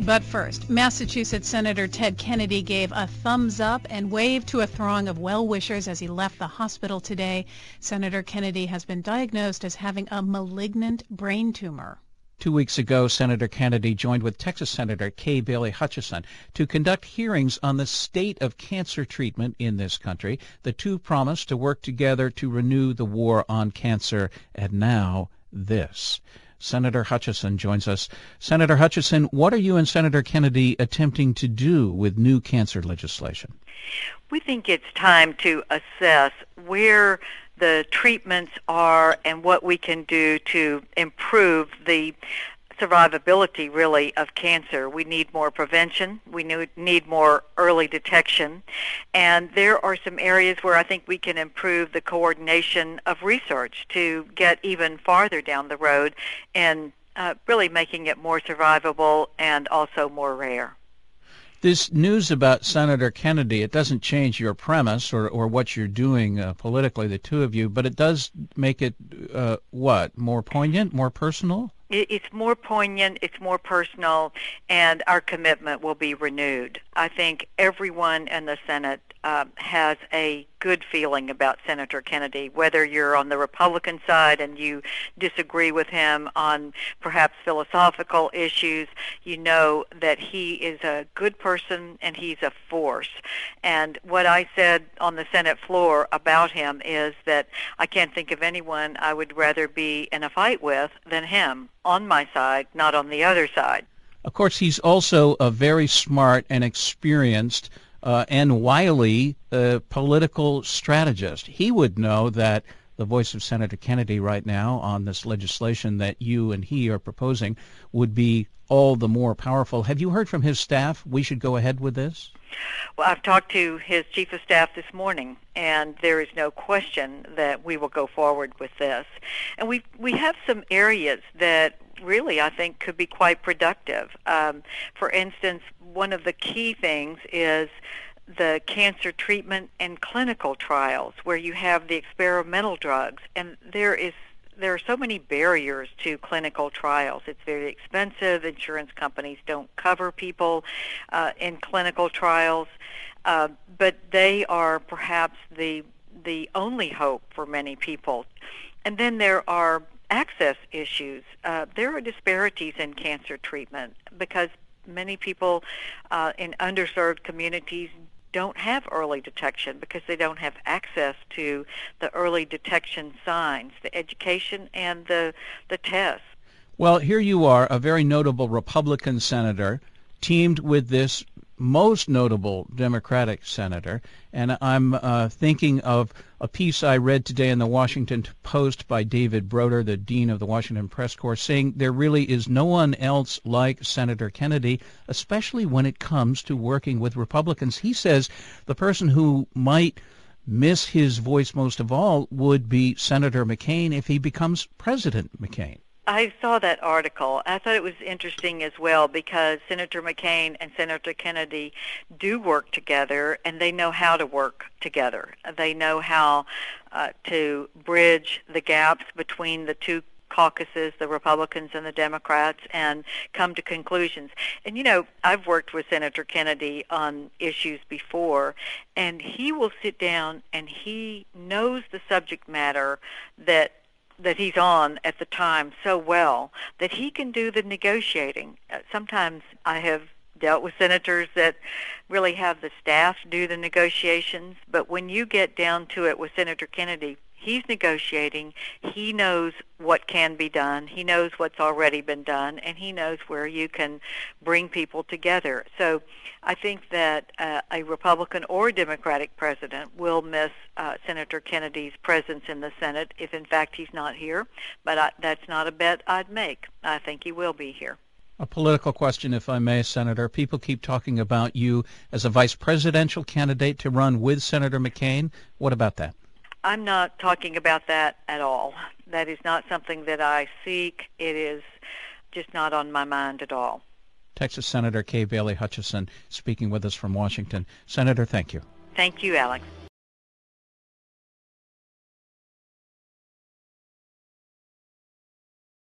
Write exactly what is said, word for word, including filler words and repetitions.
But first, Massachusetts Senator Ted Kennedy gave a thumbs up and waved to a throng of well-wishers as he left the hospital today. Senator Kennedy has been diagnosed as having a malignant brain tumor. Two weeks ago, Senator Kennedy joined with Texas Senator Kay Bailey Hutchison to conduct hearings on the state of cancer treatment in this country. The two promised to work together to renew the war on cancer, and now this. Senator Hutchison joins us. Senator Hutchison, what are you and Senator Kennedy attempting to do with new cancer legislation? We think it's time to assess where the treatments are and what we can do to improve the survivability, really, of cancer. We need more prevention. We need more early detection. And there are some areas where I think we can improve the coordination of research to get even farther down the road and uh, really making it more survivable and also more rare. This news about Senator Kennedy, it doesn't change your premise or, or what you're doing uh, politically, the two of you, but it does make it, uh, what, more poignant, more personal? It's more poignant, it's more personal, and our commitment will be renewed. I think everyone in the Senate uh, has a good feeling about Senator Kennedy, whether you're on the Republican side and you disagree with him on perhaps philosophical issues. You know that he is a good person and he's a force. And what I said on the Senate floor about him is that I can't think of anyone I would rather be in a fight with than him, on my side, not on the other side. Of course, he's also a very smart and experienced uh, and wily uh, political strategist. He would know that the voice of Senator Kennedy right now on this legislation that you and he are proposing would be all the more powerful. Have you heard from his staff? We should go ahead with this? Well, I've talked to his chief of staff this morning, and there is no question that we will go forward with this. And we we have some areas that really I think could be quite productive. Um, for instance, one of the key things is the cancer treatment and clinical trials, where you have the experimental drugs, and there is there are so many barriers to clinical trials. It's very expensive. Insurance companies don't cover people uh, in clinical trials, uh, but they are perhaps the the only hope for many people. And then there are access issues. Uh, there are disparities in cancer treatment because many people uh, in underserved communities don't have early detection because they don't have access to the early detection signs, the education and the the tests. Well, here you are, a very notable Republican senator, teamed with this most notable Democratic senator, and I'm uh, thinking of a piece I read today in the Washington Post by David Broder, the dean of the Washington Press Corps, saying there really is no one else like Senator Kennedy, especially when it comes to working with Republicans. He says the person who might miss his voice most of all would be Senator McCain if he becomes President McCain. I saw that article. I thought it was interesting as well because Senator McCain and Senator Kennedy do work together, and they know how to work together. They know how uh, to bridge the gaps between the two caucuses, the Republicans and the Democrats, and come to conclusions. And, you know, I've worked with Senator Kennedy on issues before, and he will sit down and he knows the subject matter that that he's on at the time so well that he can do the negotiating. Uh, sometimes I have dealt with senators that really have the staff do the negotiations, but when you get down to it with Senator Kennedy, he's negotiating, he knows what can be done, he knows what's already been done, and he knows where you can bring people together. So I think that uh, a Republican or Democratic president will miss uh, Senator Kennedy's presence in the Senate if in fact he's not here, but I, that's not a bet I'd make. I think he will be here. A political question, if I may, Senator. People keep talking about you as a vice presidential candidate to run with Senator McCain. What about that? I'm not talking about that at all. That is not something that I seek. It is just not on my mind at all. Texas Senator Kay Bailey Hutchison speaking with us from Washington. Senator, thank you. Thank you, Alex.